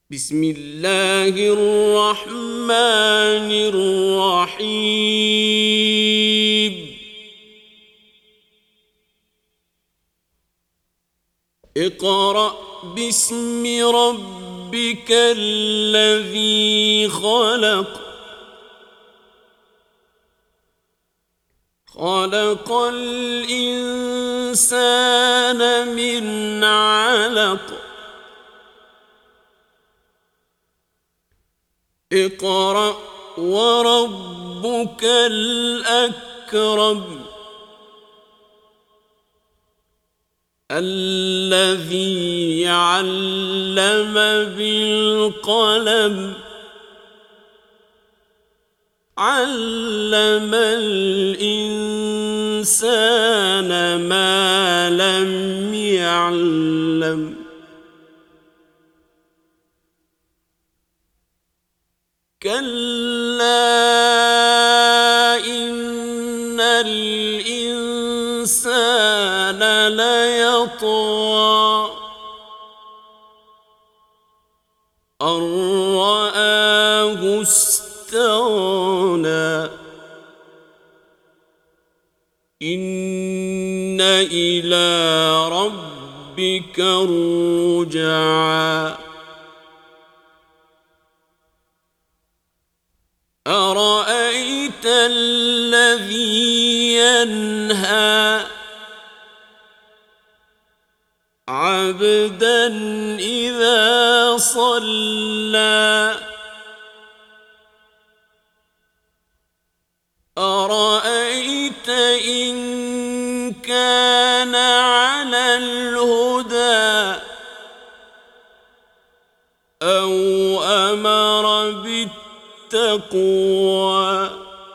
بسم الله الرحمن الرحيم اقرأ باسم ربك الذي خلق خلق الإنسان من علق اقرأ وربك الأكرم الذي علم بالقلم علم الإنسان ما لم يعلم كلا إن الإنسان ليطغى أن رآه استغنى إن إلى ربك الرجعى أرأيت الذي ينهى عبدا إذا صلى أرأيت إن كان على الهدى أو أمر بالتقوى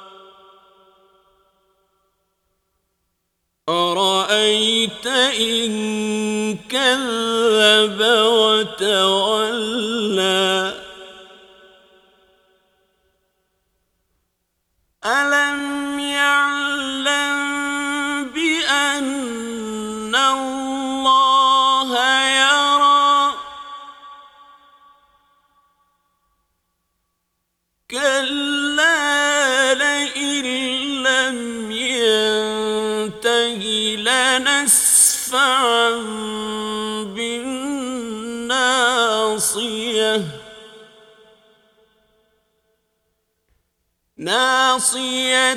أرأيت إن كذب وتولى ألم يعلم بأن الله يرى كلا لئن لم ينته لنسفعا بالناصية ناصية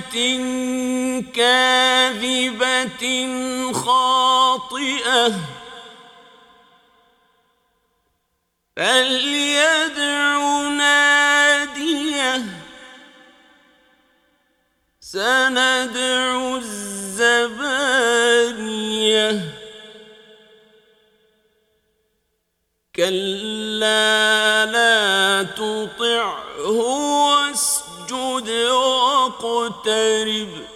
كاذبة خاطئة فليدع ناديه سندع الزبانية كلا لا تطعه واسجد واقترب